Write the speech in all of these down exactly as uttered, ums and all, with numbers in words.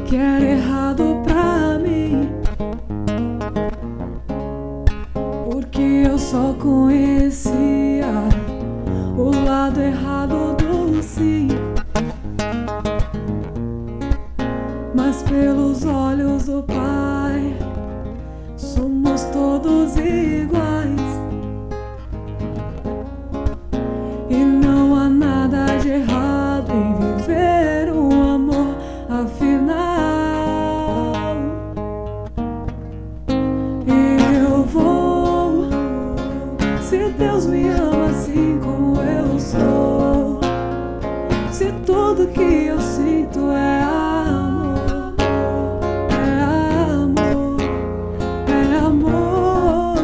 que era errado pra mim, porque eu só conhecia o lado errado do sim. Mas pelos olhos do Pai somos todos iguais, e não há nada de errado em viver um amor afinal. E eu vou, se Deus me ama assim como eu sou, se tudo que eu sinto é amor, é amor, é amor.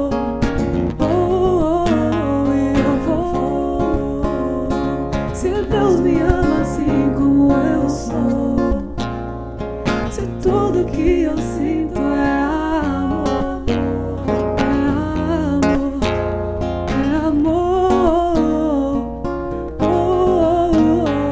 Oh, oh, e eu vou, se Deus me ama assim como eu sou, se tudo que eu sinto é amor, é amor, é amor. Oh, oh, oh.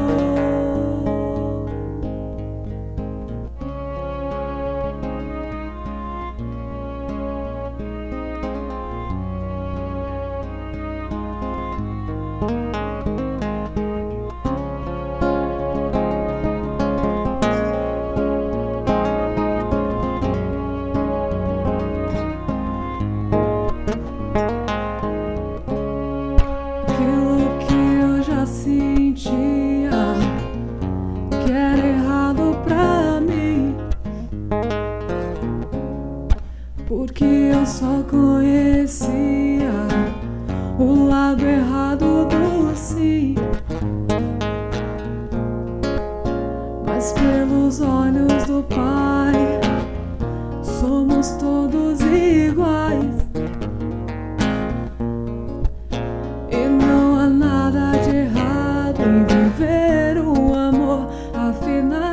Aquilo que eu já sentia que era errado pra mim, porque eu só conhecia o lado errado do sim. Mas pelos olhos do Pai somos todos iguais, e não há nada de errado em viver um amor afinal.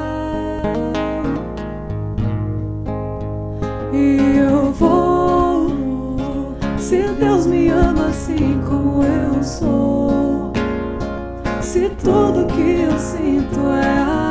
E eu vou, se Deus me ama assim como eu sou, se tudo que eu sinto é amor.